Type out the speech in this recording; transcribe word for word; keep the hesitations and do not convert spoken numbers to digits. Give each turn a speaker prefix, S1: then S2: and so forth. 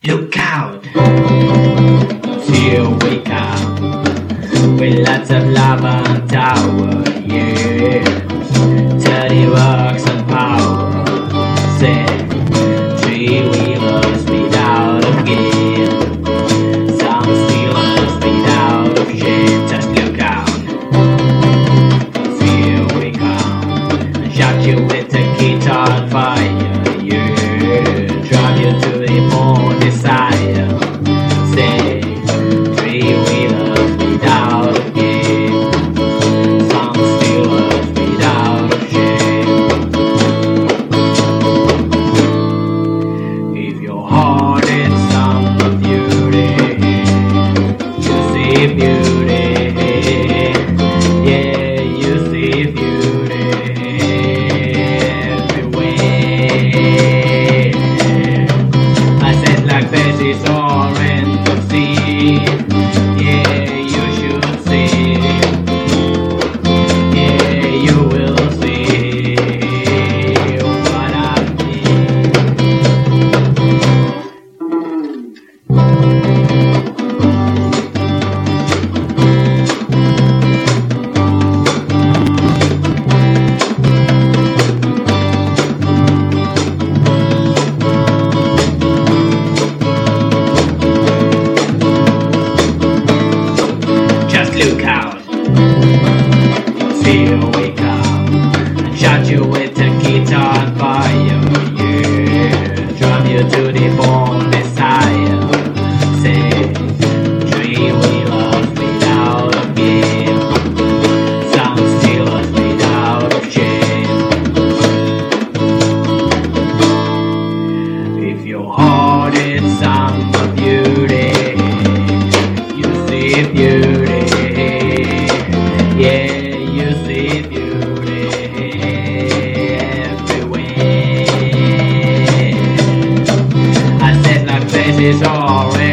S1: Look out! Here we come with lots of lava and tower, yeah. Dirty rocks and power, say three wheelers made out of gear. Some steelers made out of shit. Just look out! Here we come, shot you with a guitar on fire, yeah. Drive you to the bone desire. Say three wheelers made out of gear. Some steelers made out of shit. If your heart is some beauty, you see beauty. Yeah, you see beauty everywhere. I said like this is orange to see. Yeah, you should see. Yeah, you will see what I mean. Just look out! Here we come, and shot you with a guitar on fire, yeah. Drive you to the bone desire. Say three wheelers made out of gear. Some steelers made out of shit. If your heart is some beauty, you see beauty. Yeah, you see beauty everywhere. I said like this is orange.